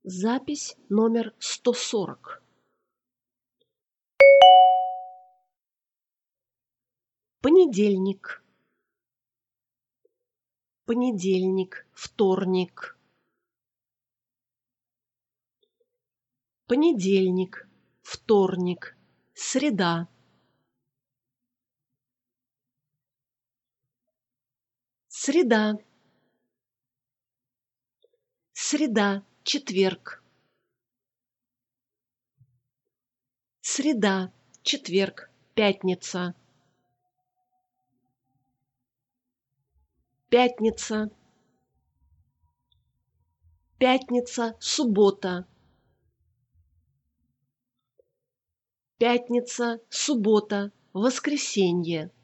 Запись номер 140. Понедельник. Понедельник, вторник. Понедельник, вторник, среда. Среда. Среда, четверг. Среда, четверг, пятница. Пятница. Пятница, суббота. Пятница, суббота, воскресенье.